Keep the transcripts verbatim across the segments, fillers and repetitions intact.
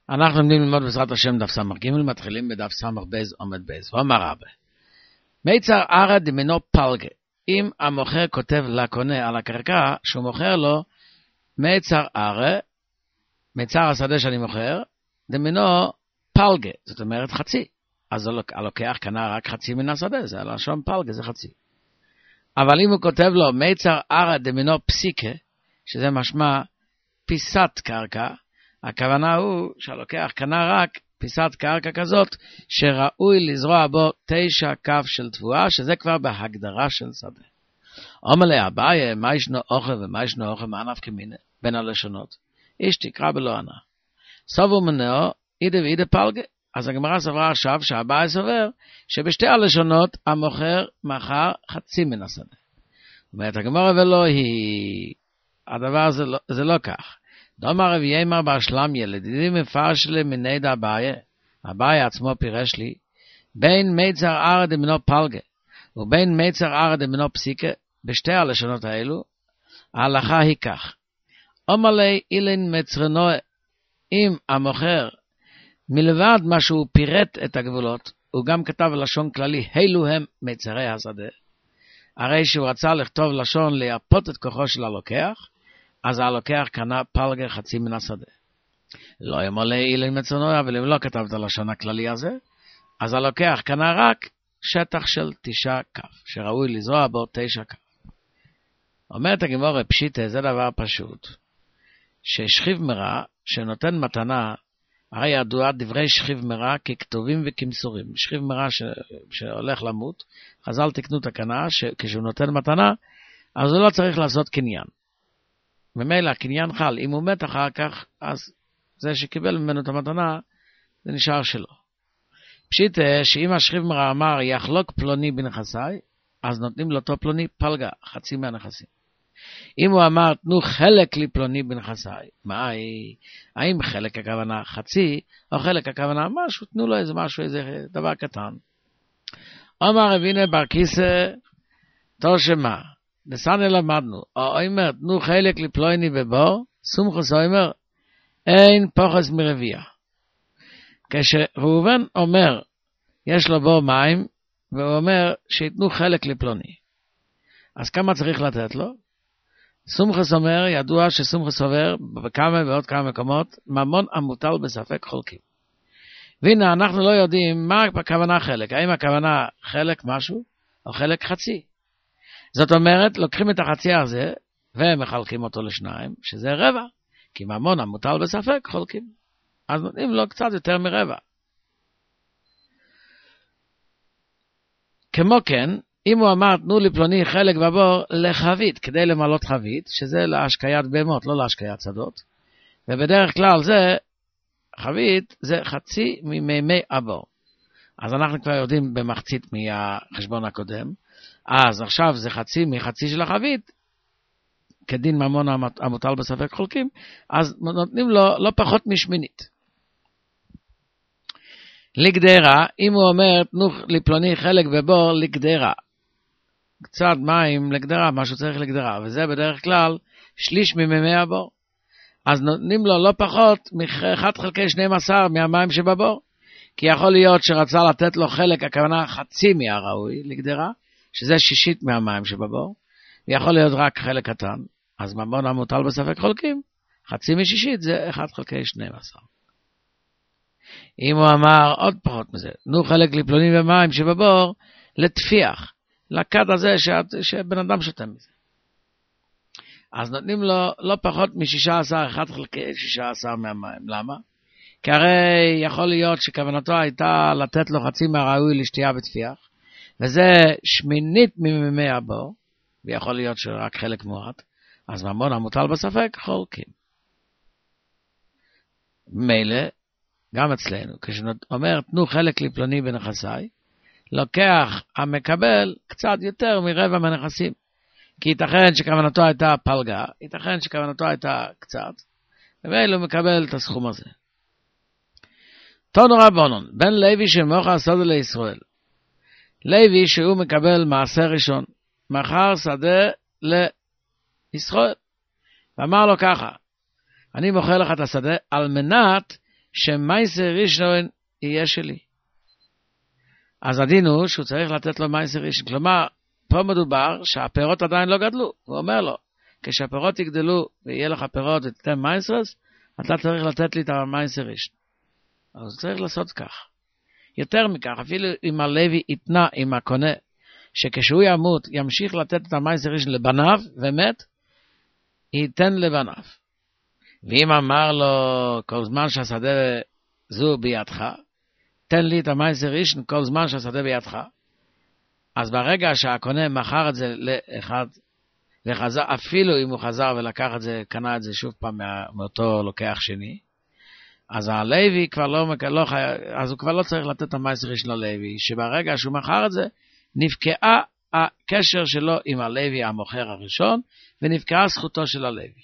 אנחנו לומדים ללמוד בעזרת השם דף סמך ג', מתחילים בדף סמך בייז עומד בייז. ואומר רבי, מיצר ערא דמינו פלגה. אם המוכר כותב לקונה על הקרקע שהוא מוכר לו מיצר ערא, מיצר השדה שאני מוכר, דמינו פלגה, זאת אומרת חצי. אז הלוקח קנה רק חצי מן השדה, זה הלשון פלגה, זה חצי. אבל אם הוא כותב לו מיצר ערא דמינו פסיקה, שזה משמע פיסת קרקע, הכוונה הוא שהלוקח קנה רק פיסת קרקע כזאת, שראוי לזרוע בו תשע כף של תבואה, שזה כבר בהגדרה של שדה. אומר לי, אביי, מה ישנו אוכל ומה ישנו אוכל, מה נפקא מינה בין הלשונות? איש תקרא בלא ענה. סובו מנאו, אידה ואידה פלגה. אז הגמרא סברה עכשיו שהאביי סובר, שבשתי הלשונות המוכר מחר חצי מן השדה. אומרת הגמרא ולא היא, הדבר זה לא, זה לא כך. דומר רבי ימר בר שלמיה, לדידי מפרש לי מנד אביי, אביי עצמו פירש לי, בין מיצר ערא דמינו פלגה, ובין מיצר ערא דמינו פסיקה, בשתי הלשונות האלו, ההלכה היא כך. אומר לי אילין מצרנוע, אם המוכר, מלבד מה שהוא פירט את הגבולות, הוא גם כתב לשון כללי, אילו הם מיצרי השדה, הרי שהוא רצה לכתוב לשון לייפות את כוחו של הלוקח, אז הלוקח קנה פלגה חצי מן השדה. לא ימלא אילין מצרנוע, אבל אם לא כתב את הלשון הכללי הזה, אז הלוקח קנה רק שטח של תשע כף, שראוי לזרוע בו תשע כף. אומרת הגמרא פשיטה, זה דבר פשוט, ששכיב מרע, שנותן מתנה, הרי ידוע דברי שכיב מרע ככתובים וכמסורים. שכיב מרע ש... שהולך למות, חז"ל תקנו תקנה, שכשהוא נותן מתנה, אז הוא לא צריך לעשות קניין. ממילא הקניין חל, אם הוא מת אחר כך, אז זה שקיבל ממנו את המתנה, זה נשאר שלו. פשיטה, שאם השכיב מרע אמר, יחלוק פלוני בנכסי, אז נותנים לאותו פלוני פלגה, חצי מהנכסים. אם הוא אמר, תנו חלק לי פלוני בנכסי, מה היא? האם חלק הכוונה חצי, או חלק הכוונה משהו, תנו לו איזה משהו, איזה דבר קטן. אומר רבינה בר כיסא, תושמה, לסנה למדנו, או אומר, תנו חלק לי פלוני בבור, סומכוס אומר, אין פוחס מרביע. כשראובן אומר, יש לו בור מים, והוא אומר, שיתנו חלק לי פלוני. אז כמה צריך לתת לו? סומכוס אומר, ידוע שסומכוס עובר בכמה ועוד כמה מקומות, ממון המוטל בספק חולקים. והנה, אנחנו לא יודעים מה הכוונה חלק. האם הכוונה חלק משהו, או חלק חצי. זאת אומרת, לוקחים את החצי הזה, ומחלקים אותו לשניים, שזה רבע. כי ממון המוטל בספק חולקים. אז נותנים לו קצת יותר מרבע. כמו כן, אם הוא אמר, תנו לי פלוני חלק בבור לחבית, כדי למלות חבית, שזה להשקיית בהמות, לא להשקיית שדות. ובדרך כלל זה, חבית, זה חצי ממימי הבור. אז אנחנו כבר יודעים במחצית מהחשבון הקודם. אז עכשיו זה חצי מחצי של החבית, כדין ממון המוטל בספק חולקים, אז נותנים לו לא פחות משמינית. לגדרה, אם הוא אומר, תנו לי פלוני חלק בבור לגדרה. קצת מים לגדרה, משהו צריך לגדרה, וזה בדרך כלל שליש ממימי הבור. אז נותנים לו לא פחות מ-אחד חלקי שנים עשר מהמים שבבור, כי יכול להיות שרצה לתת לו חלק, הכוונה חצי מהראוי לגדרה, שזה שישית מהמים שבבור, ויכול להיות רק חלק קטן, אז ממון המוטל בספק חולקים, חצי משישית זה אחד חלקי שנים עשר. אם הוא אמר עוד פחות מזה, נו חלק לפלוני ומים שבבור, לתפיח, לכד הזה שבן אדם שותה מזה. אז נותנים לו לא פחות משישה עשר, אחד חלקי שישה עשר מהמים. למה? כי הרי יכול להיות שכוונתו הייתה לתת לו חצי מהראוי לשתייה בתפיח, וזה שמינית ממימי הבור, ויכול להיות שרק חלק מועט, אז ממון המוטל בספק חולקים. מילא, גם אצלנו, כשאומר תנו חלק לפלוני בנכסי, לוקח המקבל קצת יותר מרבע מהנכסים. כי ייתכן שכוונתו הייתה פלגה, ייתכן שכוונתו הייתה קצת, ואילו מקבל את הסכום הזה. תנו רבונון, בן לוי שמוכר שדה לישראל. לוי שהוא מקבל מעשר ראשון, מכר שדה לישראל. ואמר לו ככה, אני מוכר לך את השדה על מנת שמייסר ראשון יהיה שלי. אז הדין הוא שהוא צריך לתת לו מייסר ראשון. כלומר, פה מדובר שהפירות עדיין לא גדלו. הוא אומר לו, כשהפירות יגדלו ויהיה לך פירות ותתן מייסרס, אתה צריך לתת לי את המייסר ראשון. אז צריך לעשות כך. יותר מכך, אפילו אם הלוי יתנה עם הקונה, שכשהוא ימות ימשיך לתת את המייסר ראשון לבניו ומת, ייתן לבניו. ואם אמר לו כל זמן שהשדה זו בידך, תן לי את המייסר ראשון כל זמן שהשדה בידך, אז ברגע שהקונה מכר את זה לאחד, וחזר, אפילו אם הוא חזר ולקח את זה, קנה את זה שוב פעם מאותו לוקח שני, אז הלוי כבר לא, לא אז הוא כבר לא צריך לתת את המייסר ראשון ללוי, שברגע שהוא מכר את זה, נפקעה הקשר שלו עם הלוי המוכר הראשון, ונפקעה זכותו של הלוי.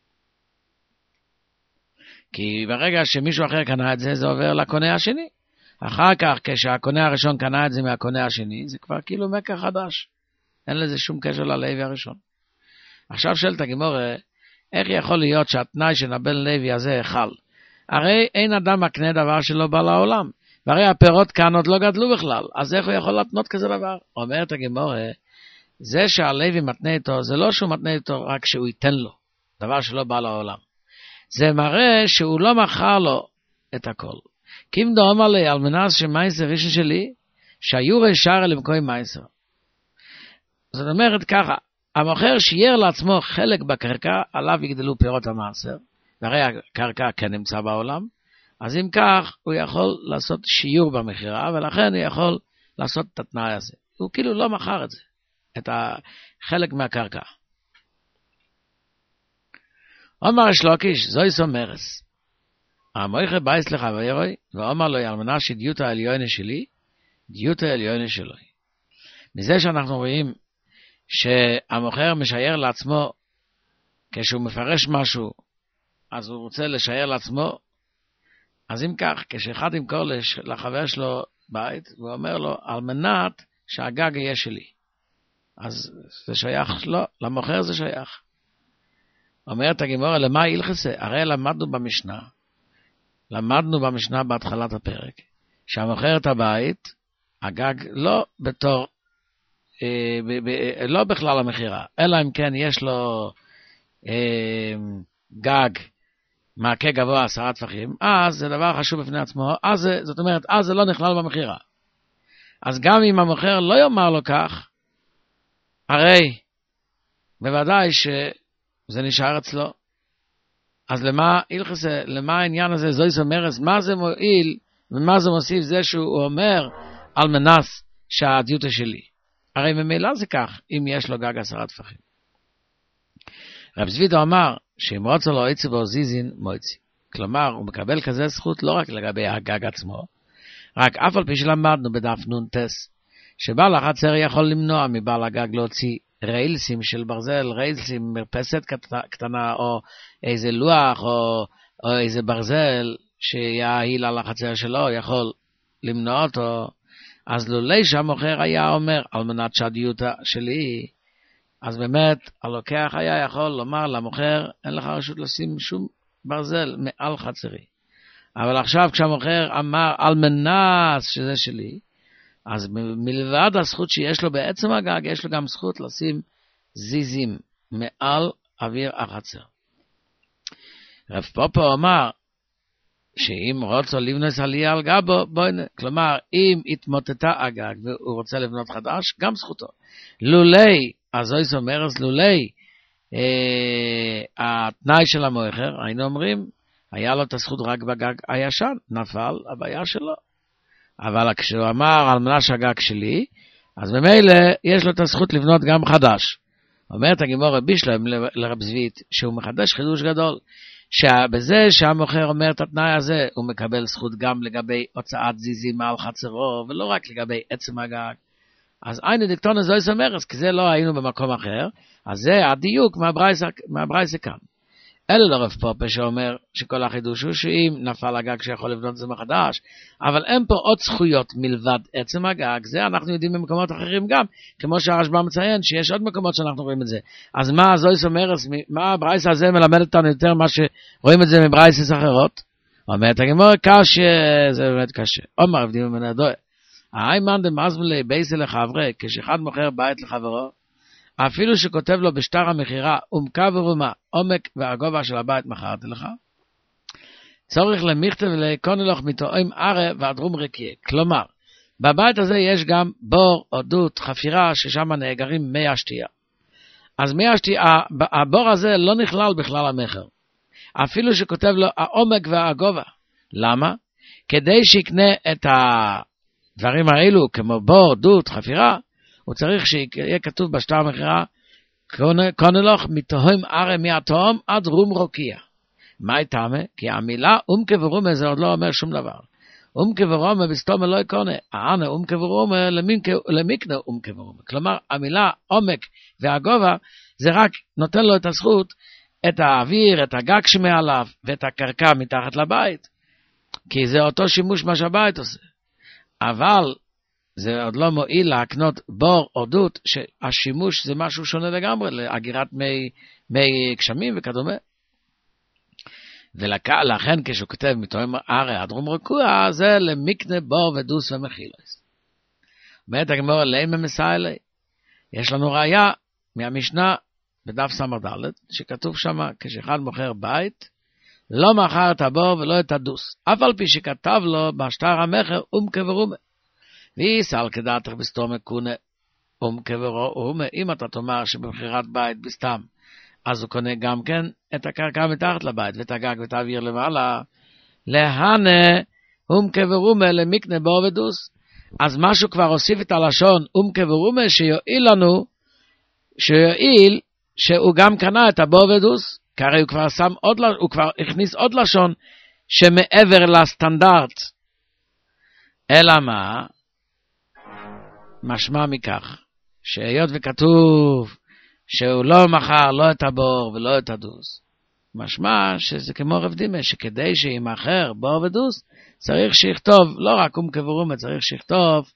כי ברגע שמישהו אחר קנה את זה, זה עובר לקונה השני. אחר כך, כשהקונה הראשון קנה את זה מהקונה השני, זה כבר כאילו מקח חדש. אין לזה שום קשר ללוי הראשון. עכשיו שואלת הגמרא, איך יכול להיות שהתנאי של הבן לוי הזה חל? הרי אין אדם מקנה דבר שלא בא לעולם. והרי הפירות כאן עוד לא גדלו בכלל. אז איך הוא יכול להתנות כזה דבר? אומרת הגמרא, זה שהלוי מתנה איתו, זה לא שהוא מתנה איתו רק שהוא ייתן לו, דבר שלא בא לעולם. זה מראה שהוא לא מכר לו את הכל. קים דאמר לי על מנס שמייסר ראשון שלי, שהיורי שער למקוי מייסר. זאת אומרת ככה, המוכר שייר לעצמו חלק בקרקע, עליו יגדלו פירות המעשר, והרי הקרקע כן נמצא בעולם, אז אם כך הוא יכול לעשות שיעור במחירה, ולכן הוא יכול לעשות את התנאי הזה. הוא כאילו לא מכר את זה, את החלק מהקרקע. אומר שלוקיש, זו יסו מרס. המויכה בייס לך ואירוי, ואומר לו ילמנה שדיוט העליונה שלי, דיוט העליונה שלו. מזה שאנחנו רואים שהמוכר משייר לעצמו, כשהוא מפרש משהו, אז הוא רוצה לשייר לעצמו, אז אם כך, כשאחד ימכור לחבר שלו בית, הוא אומר לו, על מנת שהגג יהיה שלי. אז זה שייך לו, למוכר זה שייך. אומרת הגמרא, למה ילחסה? הרי למדנו במשנה, למדנו במשנה בהתחלת הפרק, שהמוכר את הבית, הגג לא בתור, אה, ב, ב, לא בכלל המחירה, אלא אם כן יש לו אה, גג, מעקה גבוה עשרה טפחים, אז זה דבר חשוב בפני עצמו, אז זה, זאת אומרת, אז זה לא נכלל במחירה. אז גם אם המוכר לא יאמר לו כך, הרי בוודאי שזה נשאר אצלו. אז למה הלכסה, למה העניין הזה, זו יסומרס, מה זה מועיל, ומה זה מוסיף זה שהוא אומר על מנס שהדיוטה שלי. הרי ממילא זה כך, אם יש לו גג עשרה טפחים. רב זבידו אמר, שאם רוצה לו עצב או זיזין, מועצי. כלומר, הוא מקבל כזה זכות לא רק לגבי הגג עצמו, רק אף על פי שלמדנו בדף נונטס, שבעל החצר יכול למנוע מבעל הגג להוציא ריילסים של ברזל, ריילסים, מרפסת קטנה, או איזה לוח, או, או איזה ברזל, שיעיל על החצר שלו, יכול למנוע אותו. אז לולי שהמוכר היה אומר, על מנת שהדיוטה שלי, אז באמת, הלוקח היה יכול לומר למוכר, אין לך רשות לשים שום ברזל מעל חצרי. אבל עכשיו כשהמוכר אמר, על מנת שזה שלי, אז מלבד הזכות שיש לו בעצם הגג, יש לו גם זכות לשים זיזים מעל אוויר החצר. רב פופו אמר, שאם רוצה לבנות עלייה על גבו, בואי, כלומר, אם התמוטטה הגג והוא רוצה לבנות חדש, גם זכותו. לולי, אז זו יסומרס, לולי, אה, התנאי של המוכר, היינו אומרים, היה לו את הזכות רק בגג הישן, נפל הבעיה שלו. אבל כשהוא אמר על מנה שהגג שלי, אז במילא יש לו את הזכות לבנות גם חדש. אומרת הגמרא בישלם לרב זבית, שהוא מחדש חידוש גדול, שבזה שהמוכר אומר את התנאי הזה, הוא מקבל זכות גם לגבי הוצאת זיזים מעל חצרו, ולא רק לגבי עצם הגג. אז היינו דקטונה זו יסומרס, כי זה לא היינו במקום אחר, אז זה הדיוק מהברייסה כאן. אלא לרב פופה שאומר שכל החידוש הוא שאם נפל הגג שיכול לבנות זה מחדש, אבל אין פה עוד זכויות מלבד עצם הגג, זה אנחנו יודעים במקומות אחרים גם, כמו שהרשב"א מציין שיש עוד מקומות שאנחנו רואים את זה. אז מה זו יסומרס, מה הברייסה הזה מלמד אותנו יותר מה שרואים את זה מברייסס אחרות? אומרת הגמרא, קשה, זה באמת קשה. אומר עבדים ומנדוי. האיימן דמזמלי בייסי לחברי, כשאחד מוכר בית לחברו, אפילו שכותב לו בשטר המחירה, עומקה ורומה, עומק והגובה של הבית מכרתי לך, צורך למכתב ולקונלוך מתואם ערה והדרום רקיע. כלומר, בבית הזה יש גם בור, עדות, חפירה, ששם נאגרים מי השתייה. אז מי השתייה, הבור הזה לא נכלל בכלל המחר. אפילו שכותב לו העומק והגובה. למה? כדי שיקנה את הדברים האלו, כמו בור, דות, חפירה, הוא צריך שיהיה כתוב בשטר המחירה, קונלוך מתואם ערה מהתואם עד רום רקיע. מה יתאמה? כי המילה אומקה ורומה זה עוד לא אומר שום דבר. אומקה ורומה בסתום לא יקונה. הענה אומקה ורומה למיקנה אומקה ורומה. כלומר, המילה עומק והגובה זה רק נותן לו את הזכות, את האוויר, את הגג שמעליו ואת הקרקע מתחת לבית. כי זה אותו שימוש מה שהבית עושה. אבל זה עוד לא מועיל להקנות בור או דות, שהשימוש זה משהו שונה לגמרי, לאגירת מי, מי גשמים וכדומה. ולכן כשהוא כותב מתואם ערה הדרום רקוע, זה למקנה בור ודוס ומחילוס. אומרת הגמרא לימה מסיילי, יש לנו ראיה מהמשנה בדף סמ"ד, שכתוב שם כשאחד מוכר בית, לא מכר את הבור ולא את הדוס, אף על פי שכתב לו בשטר המחר אומקה ורומה. ויסל כדעתך בסתום קונה אומקה ורומה, אם אתה תאמר שבמכירת בית בסתם, אז הוא קונה גם כן את הקרקע מתחת לבית, ואת הגג ואת האוויר למעלה, להנה אומקה ורומה למקנה בור ודוס. אז משהו כבר הוסיף את הלשון אומקה ורומה, שיועיל לנו, שיועיל שהוא גם קנה את הבור ודוס, כי הרי הוא כבר שם עוד, הוא כבר הכניס עוד לשון, שמעבר לסטנדרט. אלא מה? משמע מכך, שהיות וכתוב, שהוא לא מכר לא את הבור ולא את הדוס, משמע שזה כמו רב דימה, שכדי שימכר בור ודוס, צריך שיכתוב, לא רק אומקה ורומה, צריך שיכתוב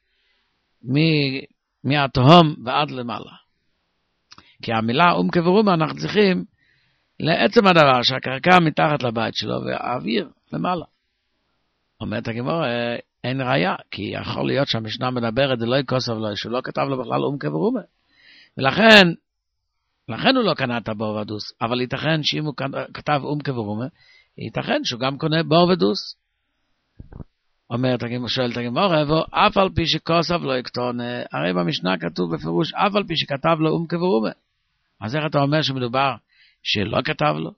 מהתהום ועד למעלה. כי המילה אומקה ורומה אנחנו צריכים לעצם הדבר שהקרקע מתחת לבית שלו והאוויר למעלה. אומרת הגמרא, אין ראיה, כי יכול להיות שהמשנה מדברת, דלוי כוסף לו, שהוא לא כתב לו בכלל אומקה ורומה. ולכן, לכן הוא לא קנה את הבור ודוס, אבל ייתכן שאם הוא כתב אומקה ורומה, ייתכן שהוא גם קונה בור ודוס. אומרת הגמרא, שואלת הגמרא, ואף על פי שכוסף לא יקטון, הרי במשנה כתוב בפירוש, אף על פי שכתב לו אומקה ורומה. אז איך אתה אומר שמדובר שלא כתב לו?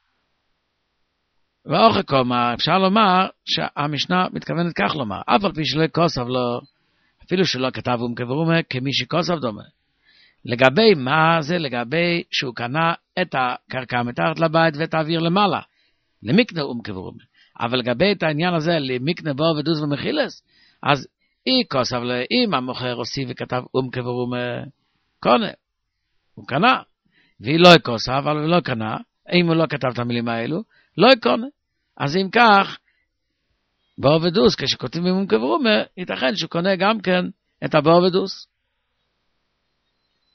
ואוכל קומה, אפשר לומר שהמשנה מתכוונת כך לומר, אף על פי שלא כוסף לו, אפילו שלא כתב אומקה ורומה, כמי שכוסף דומה. לגבי מה זה? לגבי שהוא קנה את הקרקע מתחת לבית ואת האוויר למעלה, למקנה אומקה ורומה. אבל לגבי את העניין הזה, למקנה בור ודוס ומחילס, אז אי כוסף לו, אם המוכר הוסיף וכתב אומקה ורומה, קונה, הוא קנה. והיא לא כוסף, אבל הוא לא קנה, אם הוא לא כתב את המילים האלו, לא קונה. אז אם כך, בור ודוס, כשכותבים אומקה ורומה, ייתכן שהוא קונה גם כן את הבור ודוס.